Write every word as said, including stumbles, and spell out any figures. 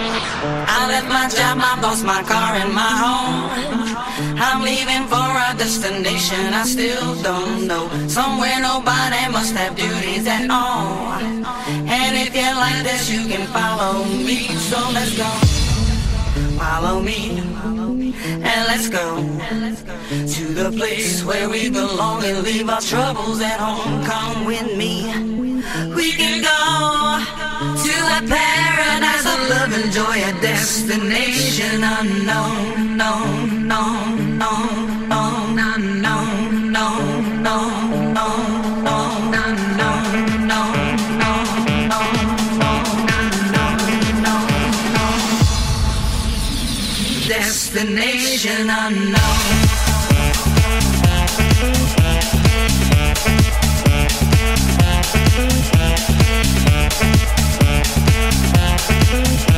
I left my job, my boss, my car, and my home. I'm leaving for a destination I still don't know. Somewhere nobody must have duties at all. And if you like this, you can follow me. So let's go. Follow me. And let's go to the place where we belong and leave our troubles at home. Come with me. We can go to a paradise of love and joy, a destination unknown, known, known, known, known, unknown, known, known, known, known, unknown, known, known, known, destination unknown. We'll be right back.